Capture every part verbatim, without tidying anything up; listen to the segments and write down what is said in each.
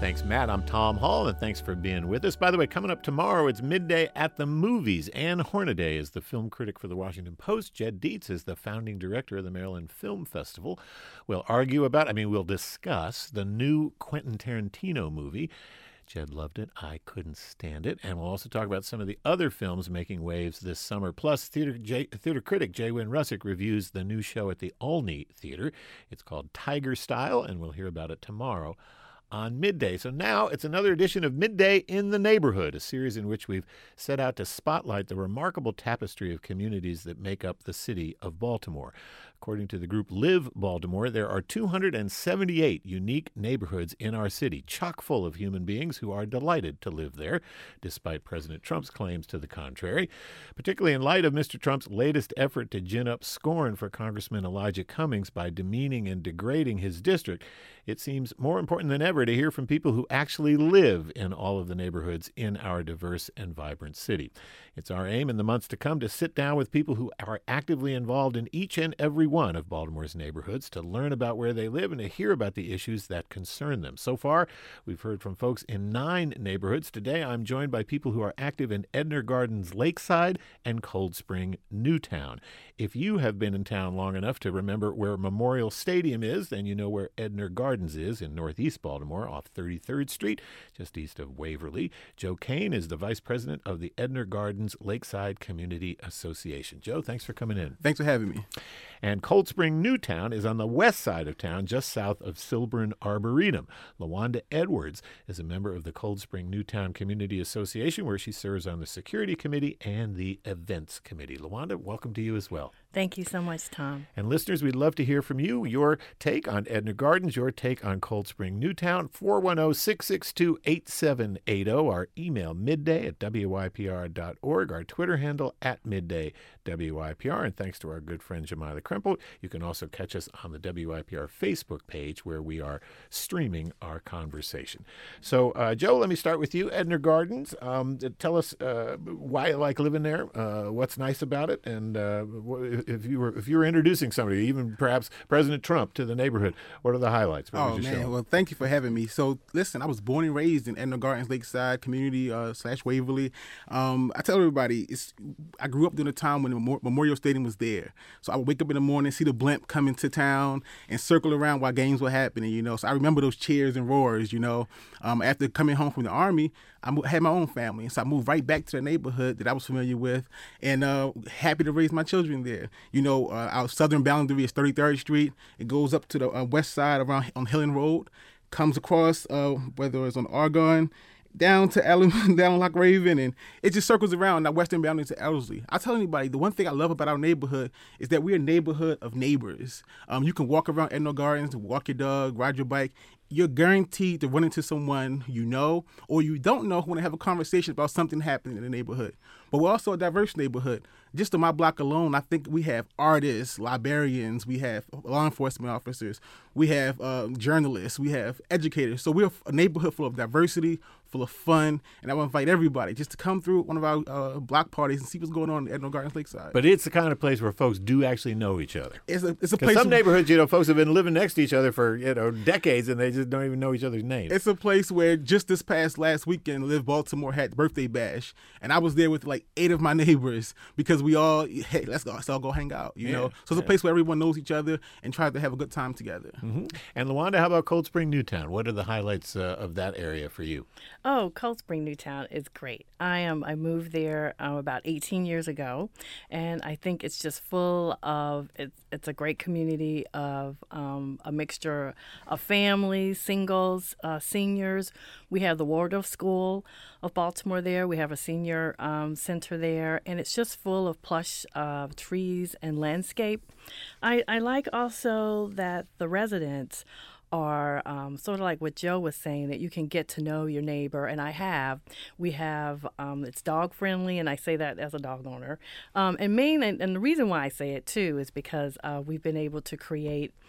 Thanks, Matt. I'm Tom Hall, and thanks for being with us. By the way, coming up tomorrow, it's Midday at the Movies. Ann Hornaday is the film critic for the Washington Post. Jed Dietz is the founding director of the Maryland Film Festival. We'll argue about, I mean, we'll discuss the new Quentin Tarantino movie. Jed loved it. I couldn't stand it. And we'll also talk about some of the other films making waves this summer. Plus, theater, J, theater critic Jay Wynn Russick reviews the new show at the Olney Theater. It's called Tiger Style, and we'll hear about it tomorrow on Midday. So now it's another edition of Midday in the Neighborhood, a series in which we've set out to spotlight the remarkable tapestry of communities that make up the city of Baltimore. According to the group Live Baltimore, there are two hundred seventy-eight unique neighborhoods in our city, chock full of human beings who are delighted to live there, despite President Trump's claims to the contrary. Particularly in light of Mister Trump's latest effort to gin up scorn for Congressman Elijah Cummings by demeaning and degrading his district, it seems more important than ever to hear from people who actually live in all of the neighborhoods in our diverse and vibrant city. It's our aim in the months to come to sit down with people who are actively involved in each and every one of Baltimore's neighborhoods, to learn about where they live and to hear about the issues that concern them. So far, we've heard from folks in nine neighborhoods. Today, I'm joined by people who are active in Edna Gardens Lakeside and Cold Spring Newtown. If you have been in town long enough to remember where Memorial Stadium is, then you know where Edna Gardens is in northeast Baltimore off thirty-third Street, just east of Waverly. Joe Kane is the vice president of the Edna Gardens Lakeside Community Association. Joe, thanks for coming in. Thanks for having me. And Cold Spring Newtown is on the west side of town, just south of Silburn Arboretum. LaWanda Edwards is a member of the Cold Spring Newtown Community Association, where she serves on the security committee and the events committee. LaWanda, welcome to you as well. Thank you so much, Tom. And listeners, we'd love to hear from you, your take on Edna Gardens, your take on Cold Spring Newtown. four one zero, six six two, eight seven eight zero, our email midday at W Y P R dot org, our Twitter handle at midday W Y P R. And thanks to our good friend Jamila Krempel, you can also catch us on the W Y P R Facebook page, where we are streaming our conversation. So, uh, Joe, let me start with you. Edna Gardens, um, tell us uh, why you like living there, uh, what's nice about it, and uh, if you were if you were introducing somebody, even perhaps President Trump, to the neighborhood, what are the highlights? What oh, man. Show? Well, thank you for having me. So, listen, I was born and raised in Edna Gardens Lakeside Community uh, slash Waverly. Um, I tell everybody, it's I grew up during a time when the Memorial Stadium was there. So I would wake up in the morning, see the blimp come into town and circle around while games were happening, you know. So I remember those cheers and roars, you know. Um, after coming home from the Army, I had my own family. So I moved right back to the neighborhood that I was familiar with, and uh, happy to raise my children there. You know, uh, our southern boundary is thirty-third Street. It goes up to the uh, west side around on Hillen Road, comes across, uh, whether it's on Argonne, down to Ellen, down Lock Raven, and it just circles around that western boundary to Ellerslie. I tell anybody, the one thing I love about our neighborhood is that we're a neighborhood of neighbors. Um, you can walk around Edna Gardens, walk your dog, ride your bike. You're guaranteed to run into someone you know or you don't know who want to have a conversation about something happening in the neighborhood. But we're also a diverse neighborhood. Just on my block alone, I think we have artists, librarians, we have law enforcement officers, we have uh, journalists, we have educators. So we're a neighborhood full of diversity, full of fun, and I want to invite everybody just to come through one of our uh, block parties and see what's going on at Edna Gardens Lakeside. But it's the kind of place where folks do actually know each other. It's a, it's a place. Some neighborhoods, you know, folks have been living next to each other for, you know, decades, and they just don't even know each other's names. It's a place where just this past last weekend, Live Baltimore had the birthday bash, and I was there with like eight of my neighbors because we all, hey, let's go, let's all go hang out, you yeah, know. So it's yeah. a place where everyone knows each other and tries to have a good time together. Mm-hmm. And LaWanda, how about Cold Spring Newtown? What are the highlights uh, of that area for you? Oh, Cold Spring Newtown is great. I am. Um, I moved there um, about eighteen years ago, and I think it's just full of. It's it's a great community of um, a mixture of families, singles, uh, seniors. We have the Waldorf School of Baltimore there. We have a senior um, center there, and it's just full of plush uh, trees and landscape. I, I like also that the residents are um, sort of like what Joe was saying, that you can get to know your neighbor, and I have. We have, um, it's dog friendly, and I say that as a dog owner. Um, and main, and, and the reason why I say it too is because uh, we've been able to create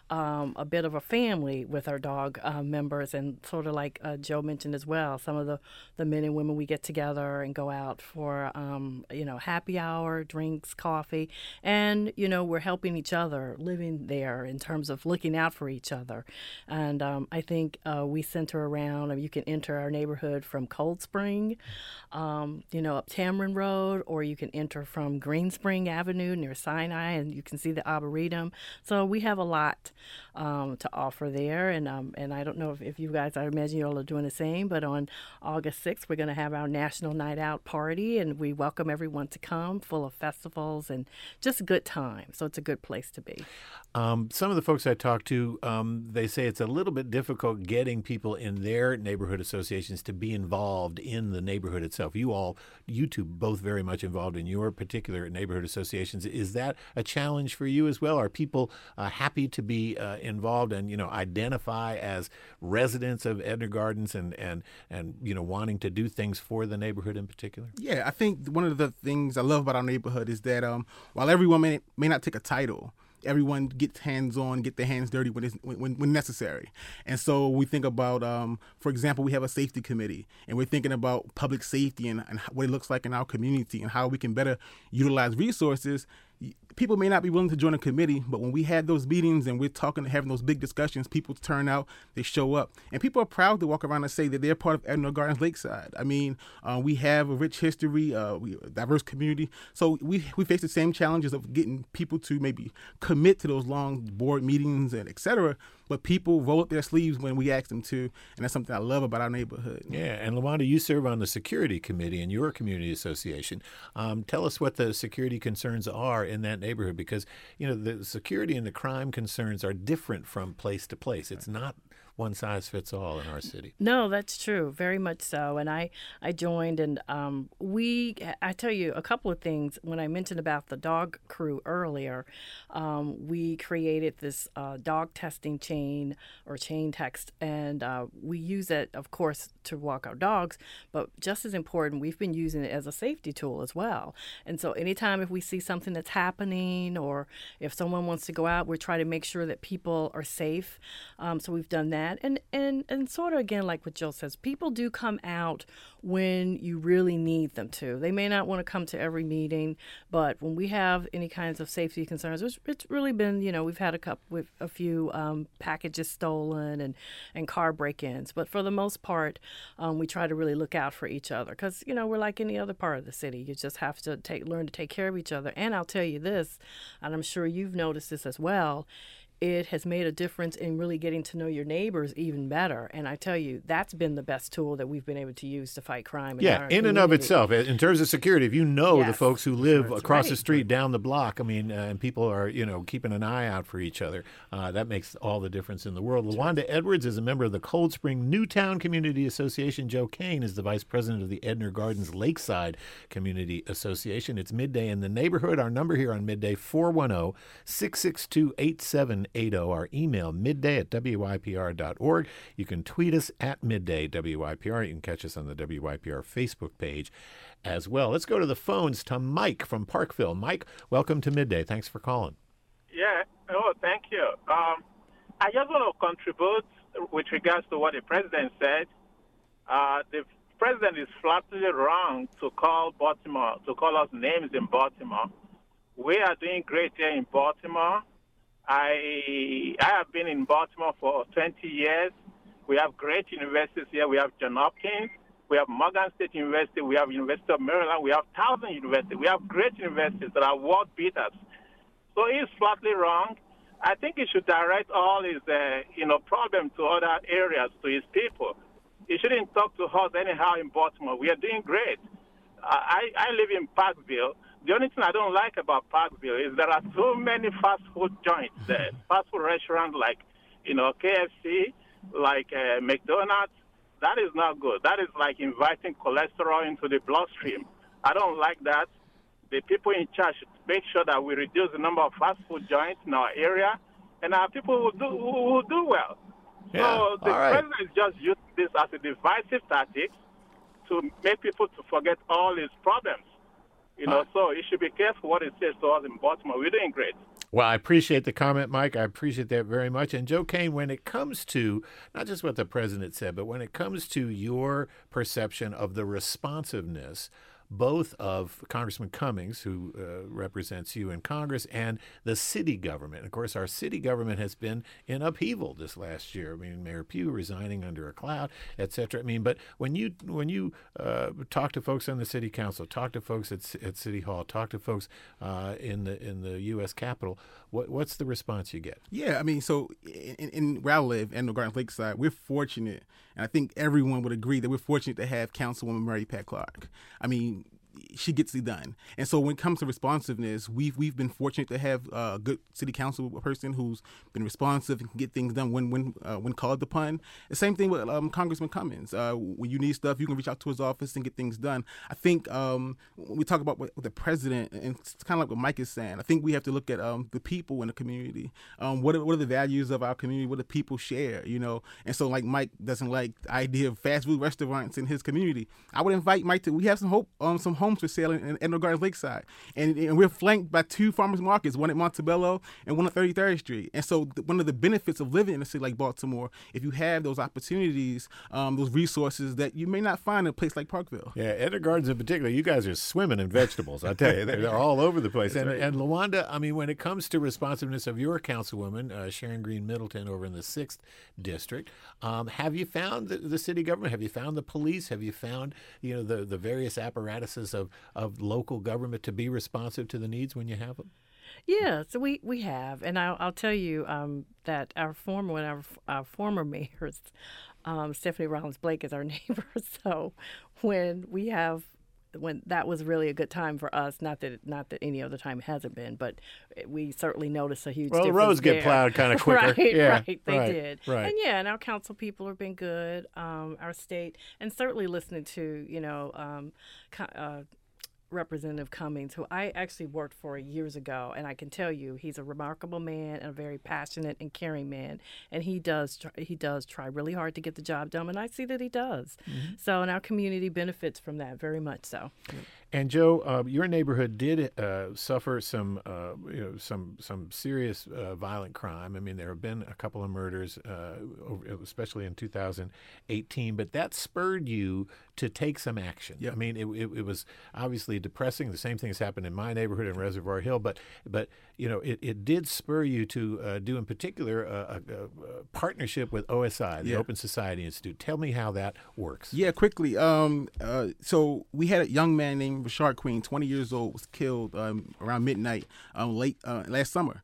um, a bit of a family with our dog uh, members, and sort of like uh, Joe mentioned as well, some of the, the men and women we get together and go out for, um, you know, happy hour, drinks, coffee, and, you know, we're helping each other living there in terms of looking out for each other. And um, I think uh, we center around, you can enter our neighborhood from Cold Spring, um, you know, up Tamron Road, or you can enter from Green Spring Avenue near Sinai, and you can see the Arboretum. So we have a lot um, to offer there. And um, and I don't know if, if you guys, I imagine you all are doing the same, but on August sixth, we're going to have our National Night Out party, and we welcome everyone to come, full of festivals and just a good time. So it's a good place to be. Um, some of the folks I talked to, um, they say it's a little bit difficult getting people in their neighborhood associations to be involved in the neighborhood itself. You all, you two, both very much involved in your particular neighborhood associations. Is that a challenge for you as well? Are people uh, happy to be uh, involved and, you know, identify as residents of Edna Gardens and, and, and, you know, wanting to do things for the neighborhood in particular? Yeah, I think one of the things I love about our neighborhood is that um, while everyone may, may not take a title, everyone gets hands-on, get their hands dirty when, it's, when, when necessary. And so we think about, um, for example, we have a safety committee, and we're thinking about public safety and, and what it looks like in our community and how we can better utilize resources. People may not be willing to join a committee, but when we have those meetings and we're talking, having those big discussions, people turn out, they show up. And people are proud to walk around and say that they're part of Edna Gardens Lakeside. I mean, uh, we have a rich history, uh, we a diverse community. So we we face the same challenges of getting people to maybe commit to those long board meetings and et cetera. But people roll up their sleeves when we ask them to, and that's something I love about our neighborhood. Yeah, and LaWanda, you serve on the security committee in your community association. Um, tell us what the security concerns are in that neighborhood, because, you know, the security and the crime concerns are different from place to place. It's not one size fits all in our city. No, that's true. Very much so. And I, I joined, and um, we, I tell you a couple of things. When I mentioned about the dog crew earlier, um, we created this uh, dog testing chain or chain text, and uh, we use it, of course, to walk our dogs, but just as important, we've been using it as a safety tool as well. And so anytime if we see something that's happening, or if someone wants to go out, we try to make sure that people are safe. Um, so we've done that. And, and and sort of, again, like what Jill says, people do come out when you really need them to. They may not want to come to every meeting, but when we have any kinds of safety concerns, it's, it's really been, you know, we've had a couple with a few um, packages stolen and, and car break-ins. But for the most part, um, we try to really look out for each other because, you know, we're like any other part of the city. You just have to take learn to take care of each other. And I'll tell you this, and I'm sure you've noticed this as well, it has made a difference in really getting to know your neighbors even better. And I tell you, that's been the best tool that we've been able to use to fight crime in yeah, our in community. and of itself. In terms of security, if you know Yes. the folks who live That's across right. the street, down the block, I mean, uh, and people are, you know, keeping an eye out for each other, uh, that makes all the difference in the world. LaWanda Edwards is a member of the Cold Spring Newtown Community Association. Joe Kane is the vice president of the Edna Gardens Lakeside Community Association. It's Midday in the Neighborhood. Our number here on Midday, four one zero, six six two, eight seven eight zero. Our email, midday at W Y P R dot org. You can tweet us at midday W Y P R. You can catch us on the W Y P R Facebook page as well. Let's go to the phones to Mike from Parkville. Mike, welcome to Midday. Thanks for calling. Yeah. Oh, thank you. Um, I just want to contribute with regards to what the president said. Uh, the president is flatly wrong to call Baltimore, to call us names in Baltimore. We are doing great here in Baltimore. I I have been in Baltimore for twenty years. We have great universities here. We have Johns Hopkins. We have Morgan State University. We have University of Maryland. We have Towson University. We have great universities that are world beaters. So he's flatly wrong. I think he should direct all his uh, you know problem to other areas, to his people. He shouldn't talk to us anyhow in Baltimore. We are doing great. I, I live in Parkville. The only thing I don't like about Parkville is there are so many fast food joints there, fast food restaurants like, you know, K F C, like uh, McDonald's. That is not good. That is like inviting cholesterol into the bloodstream. I don't like that. The people in charge should make sure that we reduce the number of fast food joints in our area, and our people will do, will do well. Yeah, so the all right. president is just using this as a divisive tactic to make people to forget all his problems. You know, so he should be careful what he says to us in Baltimore. We're doing great. Well, I appreciate the comment, Mike. I appreciate that very much. And Joe Kane, when it comes to not just what the president said, but when it comes to your perception of the responsiveness both of Congressman Cummings, who uh, represents you in Congress, and the city government. Of course, our city government has been in upheaval this last year. I mean, Mayor Pugh resigning under a cloud, et cetera. I mean, but when you when you uh, talk to folks on the city council, talk to folks at, at City Hall, talk to folks uh, in the in the U S Capitol, what what's the response you get? Yeah, I mean, so in, in where I live, Andrew Gardens Lakeside, we're fortunate, and I think everyone would agree that we're fortunate to have Councilwoman Mary Pat Clark. I mean, she gets it done. And so when it comes to responsiveness, we've we've been fortunate to have a good city council person who's been responsive and can get things done when when uh, when called upon. The same thing with um, Congressman Cummings. Uh, when you need stuff, you can reach out to his office and get things done. I think um, when we talk about what, what the president, and it's kind of like what Mike is saying, I think we have to look at um, the people in the community. Um, what, are, what are the values of our community? What do people share, you know? And so like Mike doesn't like the idea of fast food restaurants in his community. I would invite Mike to, we have some hope, um, some homes for sale in Andrew Gardens Lakeside. And, and we're flanked by two farmers markets, one at Montebello and one at thirty-third Street. And so th- one of the benefits of living in a city like Baltimore, if you have those opportunities, um, those resources that you may not find in a place like Parkville. Yeah, Andrew Gardens in particular, you guys are swimming in vegetables. I tell you, they're, they're all over the place. And, right. and LaWanda, I mean, when it comes to responsiveness of your councilwoman, uh, Sharon Green Middleton over in the sixth District, um, have you found the, the city government? Have you found the police? Have you found, you know, the, the various apparatuses of, of local government to be responsive to the needs when you have them? Yeah, so we, we have, and I'll, I'll tell you um, that our former one, our, our former mayors, um, Stephanie Rollins Blake is our neighbor. So when we have, when that was really a good time for us, not that not that any other time hasn't been, but we certainly noticed a huge well, difference. Well, the roads there. get plowed kind of quicker. right, yeah, right, they right, did. Right. And yeah, and our council people have been good. Um, our state, and certainly listening to you know. Um, uh, Representative Cummings, who I actually worked for years ago, and I can tell you he's a remarkable man and a very passionate and caring man, and he does try, he does try really hard to get the job done, and I see that he does. Mm-hmm. So, and our community benefits from that very much so. And Joe, uh, your neighborhood did uh, suffer some, uh, you know, some some serious uh, violent crime. I mean, there have been a couple of murders, uh, especially in two thousand eighteen. But that spurred you to take some action. Yep. I mean, it, it, it was obviously depressing. The same thing has happened in my neighborhood in Reservoir Hill. But but you know, it, it did spur you to uh, do, in particular, a, a, a partnership with O S I, the yeah. Open Society Institute. Tell me how that works. Yeah, quickly. Um, uh, so we had a young man named Rashard Queen, twenty years old, was killed um, around midnight um, late uh, last summer.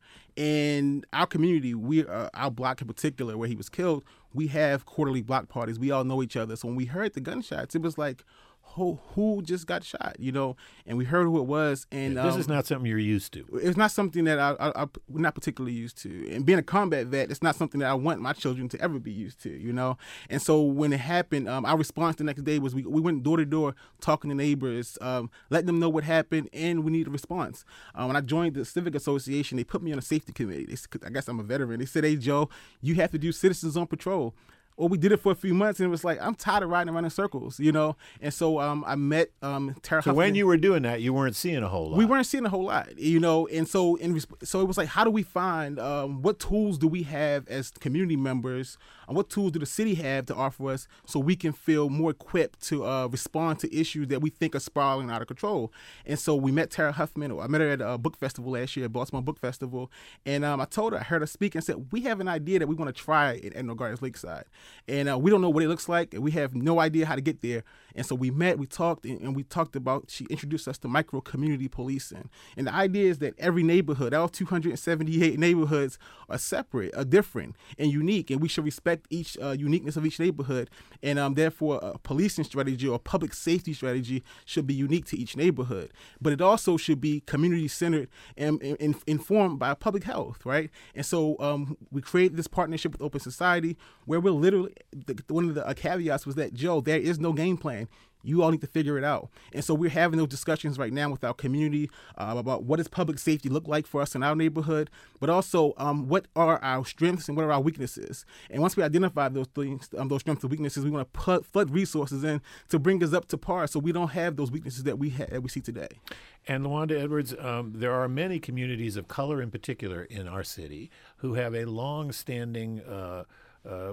In our community, we uh, our block in particular, where he was killed, we have quarterly block parties. We all know each other. So when we heard the gunshots, it was like, who, who just got shot, you know? And we heard who it was. And this um, is not something you're used to. It's not something that I, I, I'm not particularly used to. And being a combat vet, it's not something that I want my children to ever be used to, you know? And so when it happened, um, our response the next day was we, we went door to door talking to neighbors, um, letting them know what happened, and we need a response. Um, when I joined the Civic Association, they put me on a safety committee. They, I guess I'm a veteran. They said, hey, Joe, you have to do Citizens on Patrol. Well, we did it for a few months, and it was like, I'm tired of riding around in circles, you know? And so um, I met um, Tara So Huffman. when you were doing that, you weren't seeing a whole lot. We weren't seeing a whole lot, you know? And so in so it was like, how do we find, um, what tools do we have as community members, and what tools do the city have to offer us so we can feel more equipped to uh, respond to issues that we think are spiraling out of control? And so we met Tara Huffman. I met her at a book festival last year, at Baltimore Book Festival. And um, I told her, I heard her speak and said, we have an idea that we want to try at Andrew Gardens Lakeside. And uh, we don't know what it looks like, and we have no idea how to get there. And so we met, we talked, and, and we talked about, she introduced us to micro community policing. And the idea is that every neighborhood, all two hundred seventy-eight neighborhoods are separate, are different, and unique, and we should respect each uh, uniqueness of each neighborhood. And um, therefore, a policing strategy or public safety strategy should be unique to each neighborhood. But it also should be community-centered and, and, and informed by public health, right? And so um, we created this partnership with Open Society where we're literally literally, the, one of the uh, caveats was that, Joe, there is no game plan. You all need to figure it out. And so we're having those discussions right now with our community uh, about what does public safety look like for us in our neighborhood, but also um, what are our strengths and what are our weaknesses. And once we identify those things, um, those strengths and weaknesses, we want to put, flood resources in to bring us up to par so we don't have those weaknesses that we ha- that we see today. And LaWanda Edwards, um, there are many communities of color in particular in our city who have a long-standing uh, uh,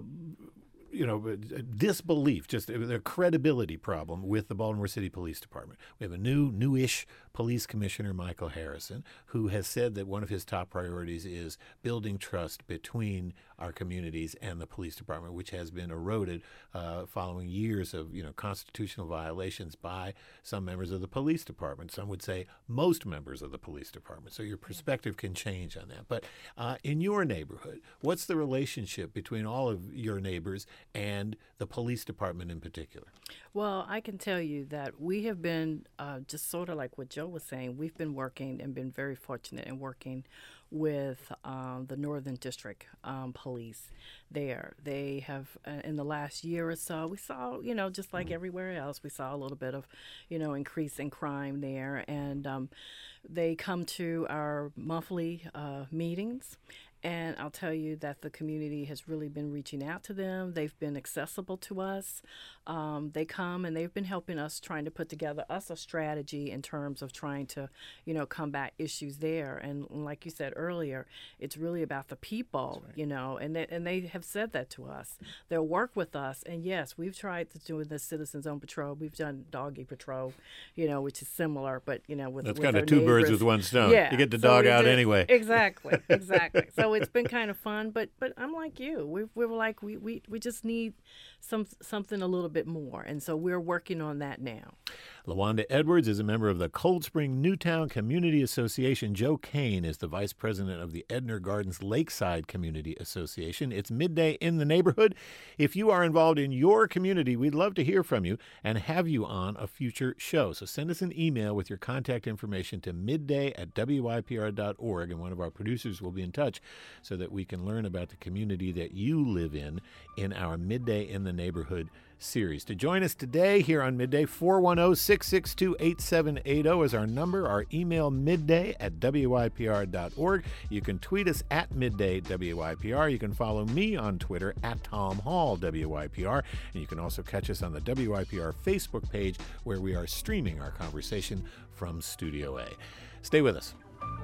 you know, disbelief, just their credibility problem with the Baltimore City Police Department. We have a new, newish police commissioner, Michael Harrison, who has said that one of his top priorities is building trust between our communities and the police department, which has been eroded uh, following years of, you know, constitutional violations by some members of the police department. Some would say most members of the police department. So your perspective can change on that. But uh, in your neighborhood, what's the relationship between all of your neighbors and the police department in particular? Well, I can tell you that we have been uh, just sort of like what Joe was saying. We've been working and been very fortunate in working with um, the Northern District um, Police there. They have, uh, in the last year or so, we saw, you know, just like everywhere else, we saw a little bit of, you know, increase in crime there. And um, they come to our monthly uh, meetings. And I'll tell you that the community has really been reaching out to them. They've been accessible to us. Um, they come and they've been helping us trying to put together us a strategy in terms of trying to, you know, combat issues there. And like you said earlier, it's really about the people, right. you know, and they, and they have said that to us. They'll work with us. And yes, we've tried to do the Citizens on Patrol. We've done Doggy Patrol, you know, which is similar, but, you know, with That's with kind our of two neighbors. birds with one stone. Yeah. You get the So dog we out did- anyway. Exactly, exactly. So it's been kind of fun, but but I'm like you. We we were like we, we, we just need some something a little bit more, and so we're working on that now. LaWanda Edwards is a member of the Cold Spring Newtown Community Association. Joe Kane is the vice president of the Edner Gardens Lakeside Community Association. It's Midday in the Neighborhood. If you are involved in your community, we'd love to hear from you and have you on a future show. So send us an email with your contact information to midday at W I P R dot org, and one of our producers will be in touch so that we can learn about the community that you live in in our Midday in the Neighborhood series. To join us today here on Midday, four one zero, six six two, eight seven eight zero is our number. Our email, midday at W I P R dot org. You can tweet us at Midday W I P R. You can follow me on Twitter at Tom Hall W I P R. And you can also catch us on the W I P R Facebook page where we are streaming our conversation from Studio A. Stay with us.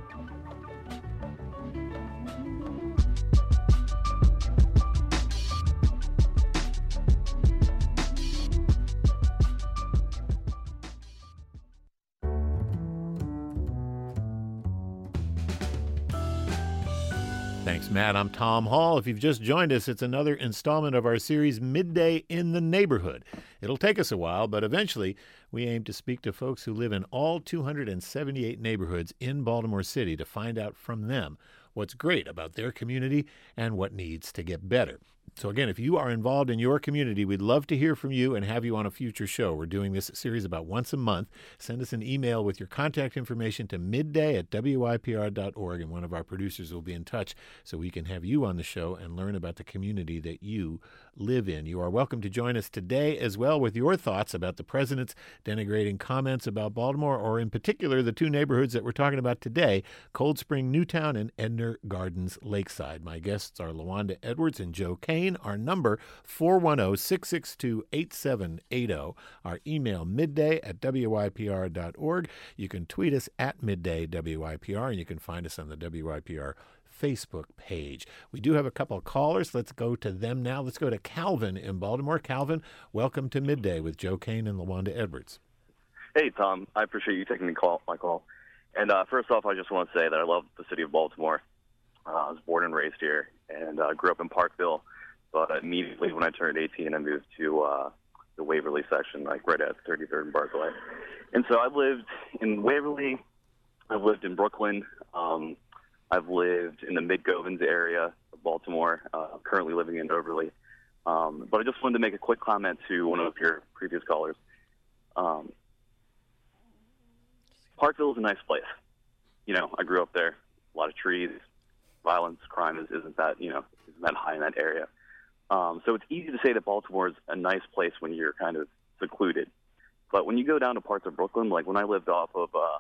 Thanks, Matt. I'm Tom Hall. If you've just joined us, it's another installment of our series, Midday in the Neighborhood. It'll take us a while, but eventually we aim to speak to folks who live in all two hundred seventy-eight neighborhoods in Baltimore City to find out from them what's great about their community and what needs to get better. So again, if you are involved in your community, we'd love to hear from you and have you on a future show. We're doing this series about once a month. Send us an email with your contact information to midday at W I P R dot org, and one of our producers will be in touch so we can have you on the show and learn about the community that you live in. You are welcome to join us today as well with your thoughts about the president's denigrating comments about Baltimore, or in particular the two neighborhoods that we're talking about today, Cold Spring Newtown and Edner Gardens Lakeside. My guests are LaWanda Edwards and Joe Kane. Our number, four one zero, six six two, eight seven eight zero. Our email, midday at W I P R dot org. You can tweet us at midday W I P R, and you can find us on the W I P R Facebook page. We do have a couple of callers. Let's go to them now. Let's go to Calvin in Baltimore. Calvin, welcome to Midday with Joe Kane and LaWanda Edwards. Hey, Tom. I appreciate you taking the call, my call. And uh, first off, I just want to say that I love the city of Baltimore. Uh, I was born and raised here and uh, grew up in Parkville. But immediately when I turned eighteen, I moved to uh, the Waverly section, like right at thirty-third and Barclay. And so I've lived in Waverly. I've lived in Brooklyn. Um, I've lived in the Mid-Govans area of Baltimore, uh, currently living in Overley. Um, but I just wanted to make a quick comment to one of your previous callers. Um, Parkville is a nice place. You know, I grew up there. A lot of trees, violence, crime is, isn't that, you know, isn't that high in that area. Um, so it's easy to say that Baltimore is a nice place when you're kind of secluded. But when you go down to parts of Brooklyn, like when I lived off of uh,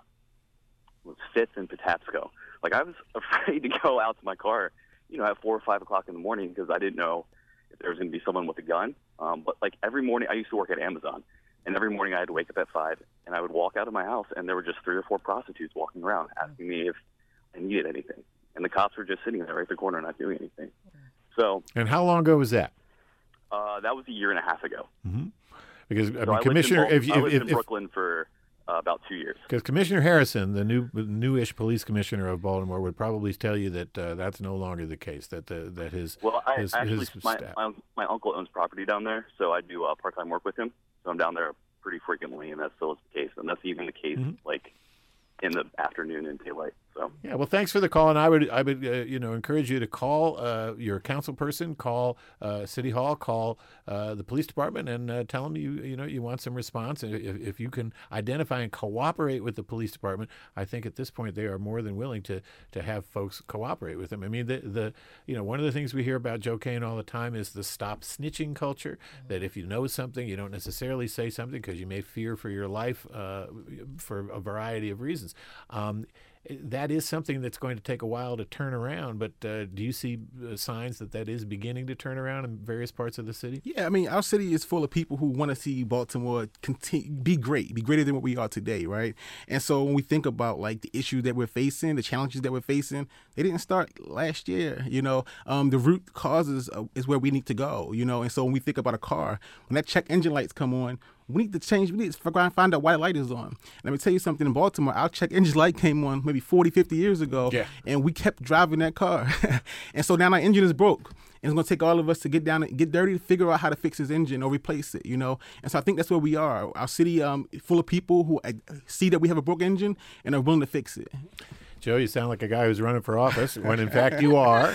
was Fifth and Patapsco, like I was afraid to go out to my car, you know, at four or five o'clock in the morning because I didn't know if there was going to be someone with a gun. Um, but like every morning, I used to work at Amazon, and every morning I had to wake up at five, and I would walk out of my house, and there were just three or four prostitutes walking around asking me if I needed anything, and the cops were just sitting there right at the corner not doing anything. So. And how long ago was that? Uh, that was a year and a half ago. Mm-hmm. Because I so mean, I Commissioner, lived in, if, if, I lived if, in if, Brooklyn for uh, about two years. Because Commissioner Harrison, the new newish police commissioner of Baltimore, would probably tell you that uh, that's no longer the case. That the, that his well, I his, actually his my, staff. my my uncle owns property down there, so I do uh, part time work with him. So I'm down there pretty frequently, and that still is the case, and that's even the case Mm-hmm. like in the afternoon and daylight. So yeah, well, thanks for the call, and I would I would uh, you know encourage you to call uh, your council person, call uh, City Hall, call uh, the police department, and uh, tell them you you know you want some response. And if, if you can identify and cooperate with the police department, I think at this point they are more than willing to to have folks cooperate with them. I mean, the the you know one of the things we hear about Joe Kane all the time is the stop snitching culture. Mm-hmm. That if you know something, you don't necessarily say something because you may fear for your life uh, for a variety of reasons. Um, That is something that's going to take a while to turn around, but uh, do you see uh, signs that that is beginning to turn around in various parts of the city? Yeah, I mean, our city is full of people who want to see Baltimore continue, be great, be greater than what we are today, right? And so when we think about, like, the issues that we're facing, the challenges that we're facing, they didn't start last year, you know. Um, the root causes uh, is where we need to go, you know. And so when we think about a car, when that check engine lights come on, we need to change. We need to find out why the light is on. And let me tell you something. In Baltimore, our check engine light came on maybe forty, fifty years ago, yeah. and we kept driving that car. And so now our engine is broke. And it's going to take all of us to get down and get dirty to figure out how to fix his engine or replace it, you know. And so I think that's where we are. Our city um, full of people who see that we have a broke engine and are willing to fix it. Joe, you sound like a guy who's running for office, when in fact you are.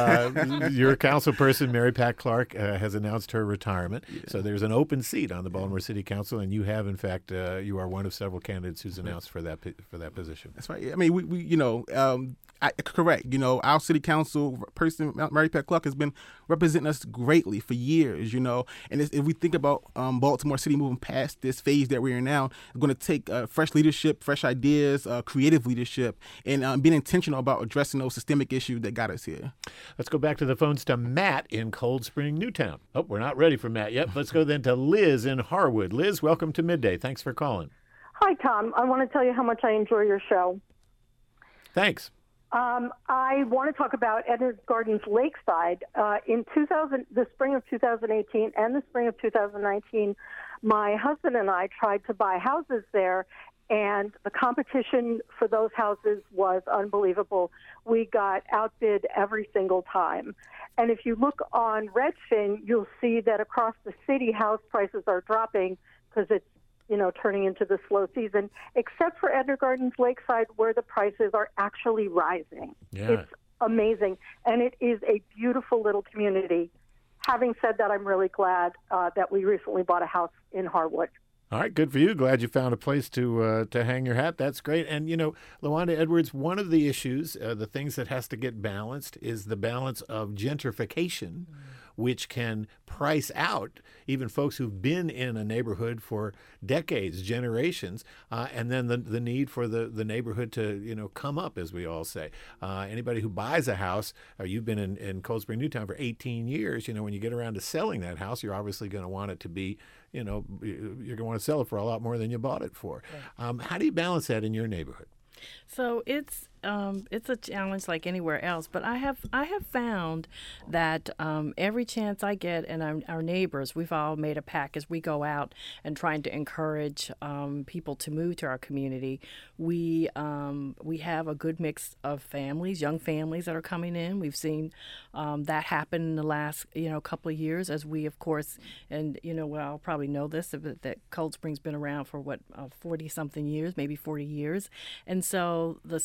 Uh, your council person, Mary Pat Clark, uh, has announced her retirement. Yeah. So there's an open seat on the Baltimore City Council, and you have, in fact, uh, you are one of several candidates who's announced for that for that position. That's right. I mean, we, we you know, um, I, correct. You know, our city council person, Mary Pat Clark, has been representing us greatly for years, you know. And if we think about um, Baltimore City moving past this phase that we're in now, it's going to take uh, fresh leadership, fresh ideas, uh, creative leadership, and um, being intentional about addressing those systemic issues that got us here. Let's go back to the phones to Matt in Cold Spring, Newtown. Oh, we're not ready for Matt yet. Let's go then to Liz in Harwood. Liz, welcome to Midday. Thanks for calling. Hi, Tom. I want to tell you how much I enjoy your show. Thanks. Um, I want to talk about Edwards Gardens Lakeside. Uh, in two thousand, the spring of two thousand eighteen and the spring of two thousand nineteen, my husband and I tried to buy houses there, and the competition for those houses was unbelievable. We got outbid every single time. And if you look on Redfin, you'll see that across the city, house prices are dropping because it's, you know, turning into the slow season, except for Edwards Gardens Lakeside, where the prices are actually rising. Yeah. It's amazing. And it is a beautiful little community. Having said that, I'm really glad uh, that we recently bought a house in Harwood. All right, good for you. Glad you found a place to uh, to hang your hat. That's great. And, you know, LaWanda Edwards, one of the issues, uh, the things that has to get balanced is the balance of gentrification, mm. which can price out even folks who've been in a neighborhood for decades, generations, uh, and then the the need for the, the neighborhood to, you know, come up, as we all say. Uh, anybody who buys a house, or you've been in, in Cold Spring, Newtown for eighteen years, you know, when you get around to selling that house, you're obviously going to want it to be, you know, you're going to want to sell it for a lot more than you bought it for. Right. Um, how do you balance that in your neighborhood? So it's um, it's a challenge like anywhere else, but I have I have found that um, every chance I get, and our, our neighbors, we've all made a pact as we go out and trying to encourage um, people to move to our community. We um, we have a good mix of families, young families that are coming in. We've seen um, that happen in the last you know couple of years, as we of course, and you know well I'll probably know this that, that Cold Spring's been around for what forty uh, something years, maybe forty years, and so the seniors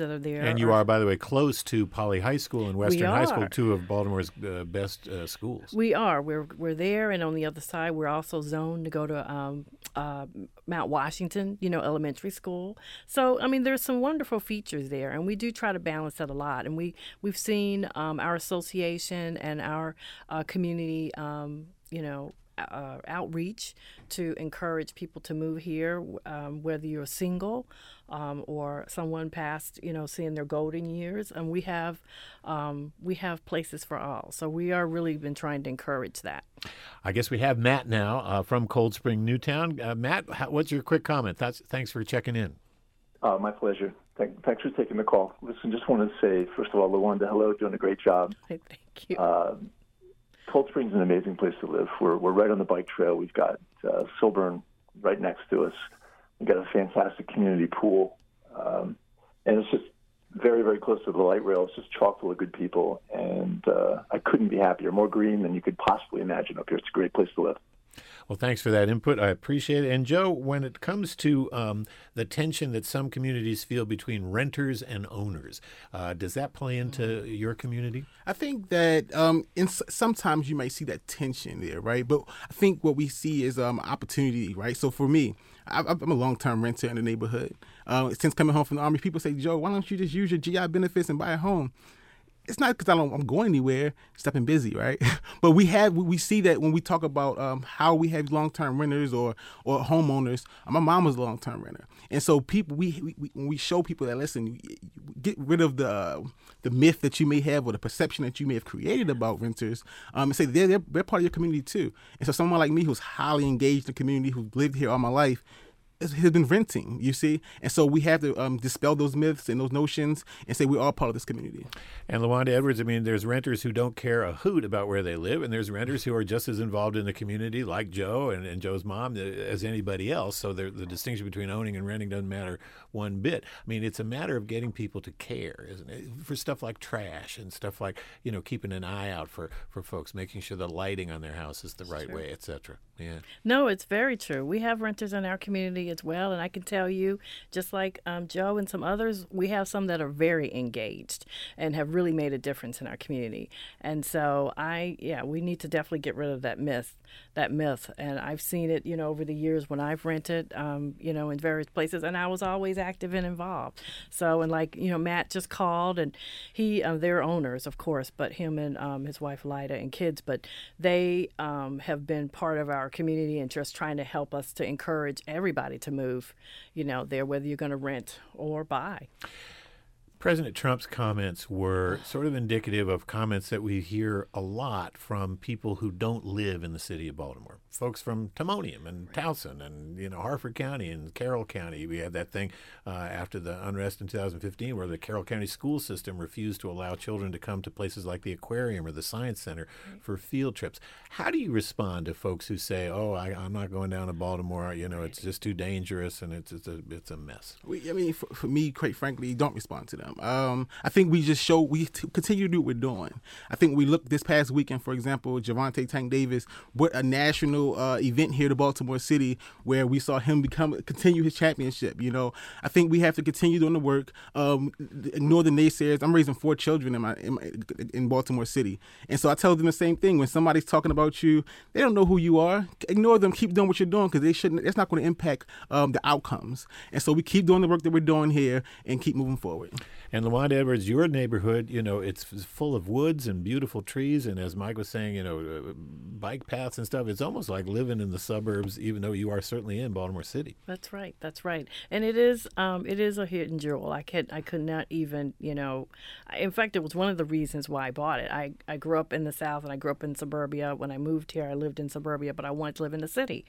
that are there. And you are, by the way, close to Poly High School and Western High School, are. two of Baltimore's uh, best uh, schools. We are. We're we're there, and on the other side, we're also zoned to go to um, uh, Mount Washington, you know, elementary school. So, I mean, there's some wonderful features there, and we do try to balance that a lot. And we we've seen um, our association and our uh, community, um, you know. Uh, outreach to encourage people to move here, um, whether you're single um, or someone past, you know, seeing their golden years. And we have um, we have places for all. So we are really been trying to encourage that. I guess we have Matt now uh, from Cold Spring, Newtown. Uh, Matt, how, what's your quick comment? That's, thanks for checking in. Uh, my pleasure. Thank, thanks for taking the call. Listen, just wanted to say, first of all, LaWanda, hello, doing a great job. Thank you. Uh, Cold Spring's an amazing place to live. We're we're right on the bike trail. We've got uh, Silburn right next to us. We've got a fantastic community pool, um, and it's just very very close to the light rail. It's just chock full of good people, and uh, I couldn't be happier. More green than you could possibly imagine up here. It's a great place to live. Well, thanks for that input. I appreciate it. And Joe, when it comes to um, the tension that some communities feel between renters and owners, uh, does that play into your community? I think that um, in, sometimes you might see that tension there, right? But I think what we see is um, opportunity, right? So for me, I, I'm a long-term renter in the neighborhood. Uh, since coming home from the Army, people say, Joe, why don't you just use your G I benefits and buy a home? It's not because I don't, I'm going anywhere, just I've been busy, right? But we have, we see that when we talk about um, how we have long-term renters or or homeowners. My mom was a long-term renter, and so people, we, we when we show people that, listen, get rid of the the myth that you may have or the perception that you may have created about renters, um, and say they're, they're they're part of your community too. And so someone like me who's highly engaged in the community, who's lived here all my life, has been renting, you see? And so we have to um, dispel those myths and those notions and say we're all part of this community. And LaWanda Edwards, I mean, there's renters who don't care a hoot about where they live, and there's renters who are just as involved in the community, like Joe and, and Joe's mom, as anybody else. So the distinction between owning and renting doesn't matter one bit. I mean, it's a matter of getting people to care, isn't it? For stuff like trash and stuff like, you know, keeping an eye out for, for folks, making sure the lighting on their house is the right Sure. way, et cetera. Yeah. No, it's very true. We have renters in our community as well, and I can tell you, just like um, Joe and some others, we have some that are very engaged and have really made a difference in our community. And so I, yeah, we need to definitely get rid of that myth, that myth. And I've seen it, you know, over the years when I've rented, um, you know, in various places, and I was always active and involved. So, and like, you know, Matt just called, and he, uh, they're owners, of course, but him and um, his wife, Lyda, and kids, but they um, have been part of our community and just trying to help us to encourage everybody to move, you know, there, whether you're going to rent or buy. President Trump's comments were sort of indicative of comments that we hear a lot from people who don't live in the city of Baltimore. Folks from Timonium and Towson and, you know, Harford County and Carroll County. We had that thing uh, after the unrest in two thousand fifteen where the Carroll County school system refused to allow children to come to places like the aquarium or the science center for field trips. How do you respond to folks who say, oh, I, I'm not going down to Baltimore, you know, it's just too dangerous and it's, it's, a, it's a mess? We, I mean, for, for me, quite frankly, don't respond to them. Um, I think we just show, we t- continue to do what we're doing. I think we looked this past weekend, for example, Javante Tank Davis, what a national uh, event here to Baltimore City where we saw him become, continue his championship. You know, I think we have to continue doing the work, um, ignore the naysayers. I'm raising four children in my, in my in Baltimore City. And so I tell them the same thing. When somebody's talking about you, they don't know who you are. Ignore them, keep doing what you're doing because they shouldn't, it's not going to impact um, the outcomes. And so we keep doing the work that we're doing here and keep moving forward. And LaWanda Edwards, your neighborhood, you know, it's full of woods and beautiful trees. And as Mike was saying, you know, uh, bike paths and stuff. It's almost like living in the suburbs, even though you are certainly in Baltimore City. That's right. That's right. And it is um, it is a hidden jewel. I could I could not even, you know, in fact, it was one of the reasons why I bought it. I, I grew up in the South and I grew up in suburbia. When I moved here, I lived in suburbia, but I wanted to live in the city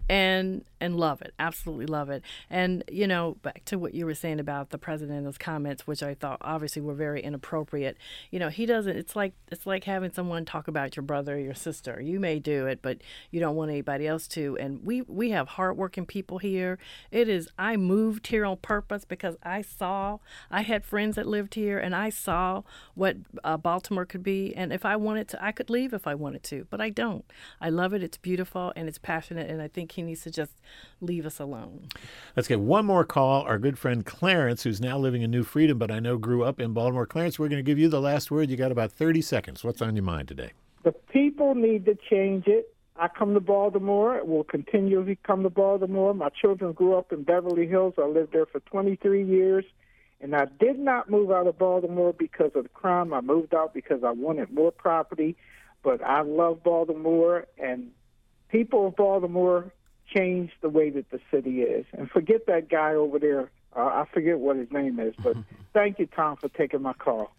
and and love it. Absolutely love it. And, you know, back to what you were saying about the president and those comments, which I thought obviously were very inappropriate. You know, he doesn't, it's like, it's like having someone talk about your brother or your sister. You You may do it, but you don't want anybody else to. And we, we have hardworking people here. It is, I moved here on purpose because I saw, I had friends that lived here, and I saw what uh, Baltimore could be. And if I wanted to, I could leave if I wanted to, but I don't. I love it. It's beautiful and it's passionate, and I think he needs to just leave us alone. Let's get one more call. Our good friend Clarence, who's now living in New Freedom, but I know grew up in Baltimore. Clarence, we're going to give you the last word. You got about thirty seconds. What's on your mind today? The people need to change it. I come to Baltimore, will continually come to Baltimore. My children grew up in Beverly Hills. I lived there for twenty-three years, and I did not move out of Baltimore because of the crime. I moved out because I wanted more property, but I love Baltimore, and people of Baltimore change the way that the city is. And forget that guy over there. Uh, I forget what his name is, but thank you, Tom, for taking my call.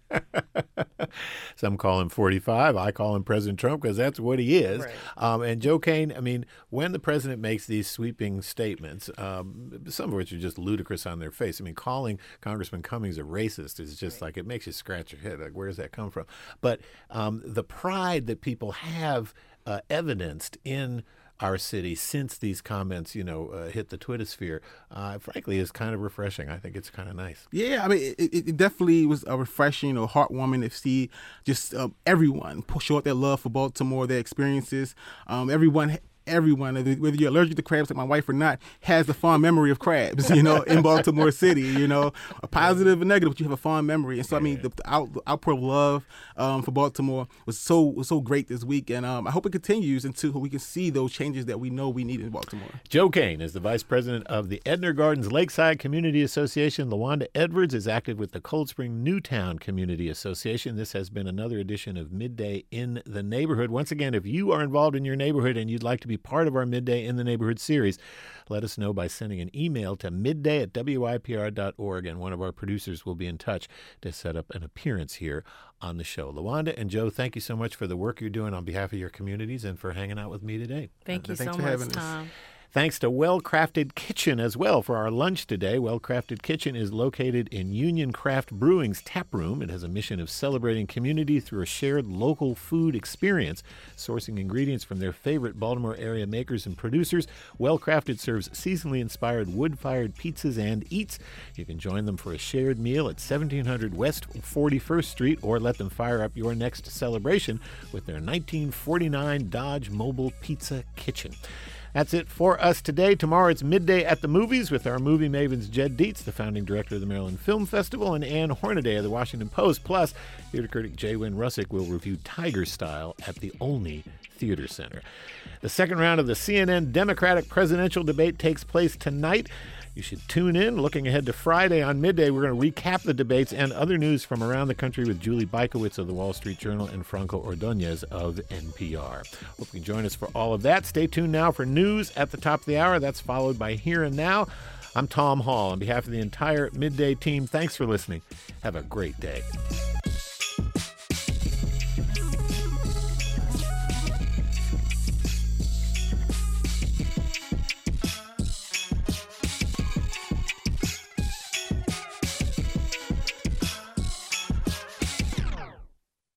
Some call him forty-five. I call him President Trump because that's what he is. Right. Um, and Joe Kane, I mean, when the president makes these sweeping statements, um, some of which are just ludicrous on their face. I mean, calling Congressman Cummings a racist is just right. like, it makes you scratch your head. Like, where does that come from? But um, the pride that people have uh, evidenced in our city since these comments, you know, uh, hit the Twitter sphere, uh, frankly, is kind of refreshing. I think it's kind of nice. Yeah, I mean, it, it definitely was a refreshing or heartwarming to see just uh, everyone show up their love for Baltimore, their experiences. Um, everyone. Everyone, whether you're allergic to crabs like my wife or not, has a fond memory of crabs, you know, in Baltimore City, you know, a positive and negative, but you have a fond memory. And so, I mean, the, the, out, the outpour of love um, for Baltimore was so was so great this week. And um, I hope it continues until we can see those changes that we know we need in Baltimore. Joe Kane is the vice president of the Edna Gardens Lakeside Community Association. LaWanda Edwards is active with the Cold Spring Newtown Community Association. This has been another edition of Midday in the Neighborhood. Once again, if you are involved in your neighborhood and you'd like to be part of our Midday in the Neighborhood series, let us know by sending an email to midday at W I P R dot org, and one of our producers will be in touch to set up an appearance here on the show. LaWanda and Joe, thank you so much for the work you're doing on behalf of your communities and for hanging out with me today. Thank you Thanks so for much, having us. Tom. Thanks to Well Crafted Kitchen as well for our lunch today. Well Crafted Kitchen is located in Union Craft Brewing's tap room. It has a mission of celebrating community through a shared local food experience, sourcing ingredients from their favorite Baltimore area makers and producers. Well Crafted serves seasonally inspired wood-fired pizzas and eats. You can join them for a shared meal at seventeen hundred West forty-first Street, or let them fire up your next celebration with their nineteen forty-nine Dodge Mobile Pizza Kitchen. That's it for us today. Tomorrow it's Midday at the Movies with our movie mavens Jed Dietz, the founding director of the Maryland Film Festival, and Ann Hornaday of the Washington Post. Plus, theater critic Jay Wynn Russick will review Tiger Style at the Olney Theater Center. The second round of the C N N Democratic presidential debate takes place tonight. You should tune in. Looking ahead to Friday on Midday, we're going to recap the debates and other news from around the country with Julie Bykowitz of the Wall Street Journal and Franco Ordonez of N P R. Hope you can join us for all of that. Stay tuned now for news at the top of the hour. That's followed by Here and Now. I'm Tom Hall. On behalf of the entire Midday team, thanks for listening. Have a great day.